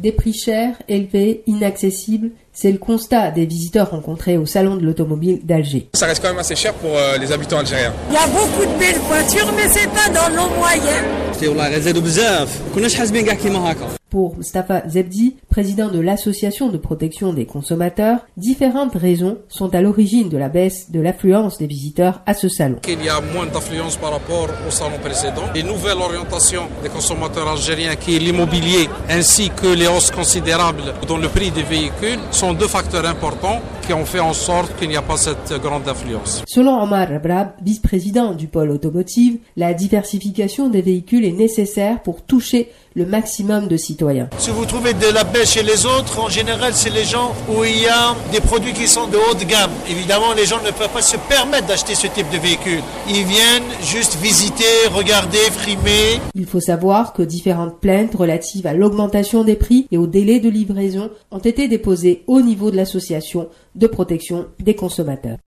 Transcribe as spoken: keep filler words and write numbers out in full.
des prix chers, élevés, inaccessibles. C'est le constat des visiteurs rencontrés au Salon de l'Automobile d'Alger. Ça reste quand même assez cher pour euh, les habitants algériens. Il y a beaucoup de belles voitures, mais c'est pas dans nos moyens. Pour Mustafa Zebdi, président de l'Association de protection des consommateurs, différentes raisons sont à l'origine de la baisse de l'affluence des visiteurs à ce salon. Il y a moins d'affluence par rapport au salon précédent. Les nouvelles orientations des consommateurs algériens, qui est l'immobilier, ainsi que les hausses considérables dans le prix des véhicules, sont deux facteurs importants qui ont fait en sorte qu'il n'y a pas cette grande affluence. Selon Omar Rabrab, vice-président du pôle automotive, la diversification des véhicules est nécessaire pour toucher le maximum de citoyens. Si vous trouvez de la baisse chez les autres, en général, c'est les gens où il y a des produits qui sont de haute gamme. Évidemment, les gens ne peuvent pas se permettre d'acheter ce type de véhicule. Ils viennent juste visiter, regarder, frimer. Il faut savoir que différentes plaintes relatives à l'augmentation des prix et au délai de livraison ont été déposées au niveau de l'association de protection des consommateurs.